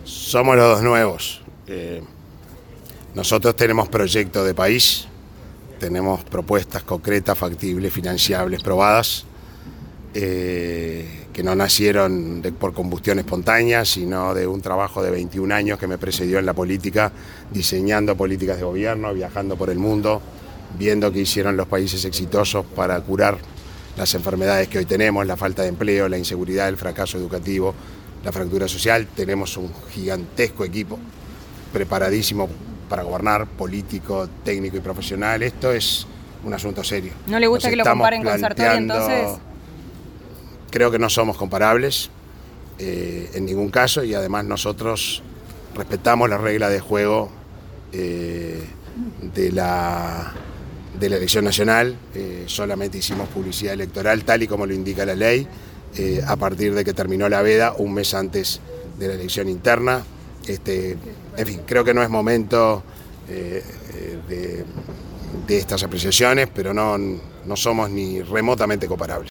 Somos los dos nuevos. Nosotros tenemos proyecto de país, tenemos propuestas concretas, factibles, financiables, probadas, que no nacieron por combustión espontánea, sino de un trabajo de 21 años que me precedió en la política, diseñando políticas de gobierno, viajando por el mundo, viendo qué hicieron los países exitosos para curar las enfermedades que hoy tenemos, la falta de empleo, la inseguridad, el fracaso educativo, la fractura social. Tenemos un gigantesco equipo preparadísimo para gobernar, político, técnico y profesional. Esto es un asunto serio. ¿No le gusta que lo comparen con Sartori entonces? Creo que no somos comparables en ningún caso, y además nosotros respetamos las reglas de juego de la elección nacional. Solamente hicimos publicidad electoral tal y como lo indica la ley, a partir de que terminó la veda, un mes antes de la elección interna. En fin, creo que no es momento de estas apreciaciones, pero no somos ni remotamente comparables.